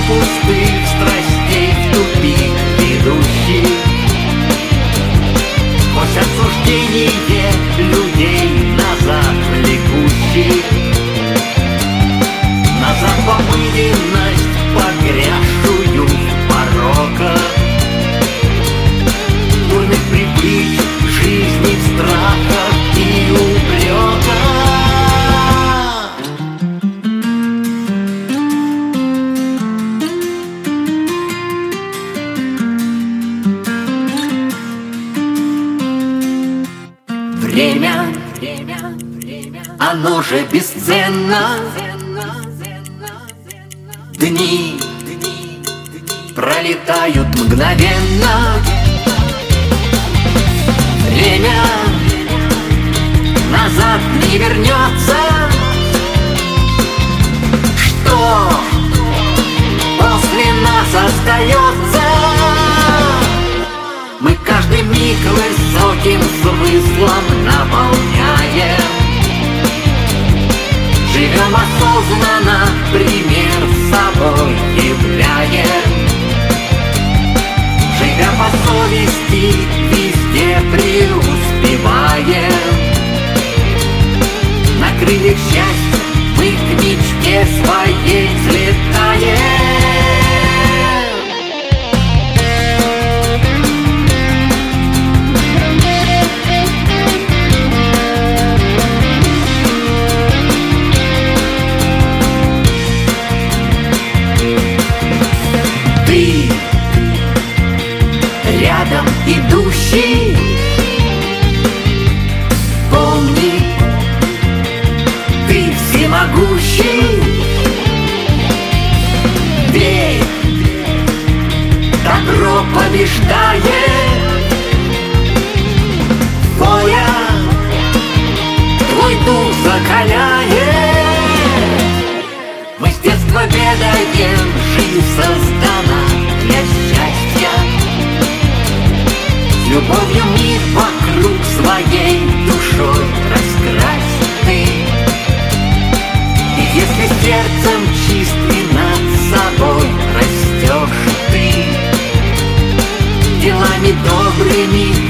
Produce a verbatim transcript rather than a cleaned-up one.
пустых страстей в тупик ведущий, сквозь осуждение людей назад влекущий, назад в обыденность, погрязшую в пороках, дурных привычек жизни, в страхах и упреках. Время, оно же бесценно. Дни пролетают мгновенно. Время назад не вернется. Что после нас остается? Мы каждый миг высоким смыслом наполняем. Живем осознанно, пример собой являем. Живя по совести, везде преуспеваем. На крыльях счастья мы к мечте своей взлетаем. Ты рядом идущий, помни, ты всемогущий. Верь, добро побеждает. Воля твой дух закаляет. Мы с детства ведаем, жизнь создана для счастья. С любовью мир вокруг своей душой раскрась ты. И если сердцем чист и над собой растешь ты, делами добрыми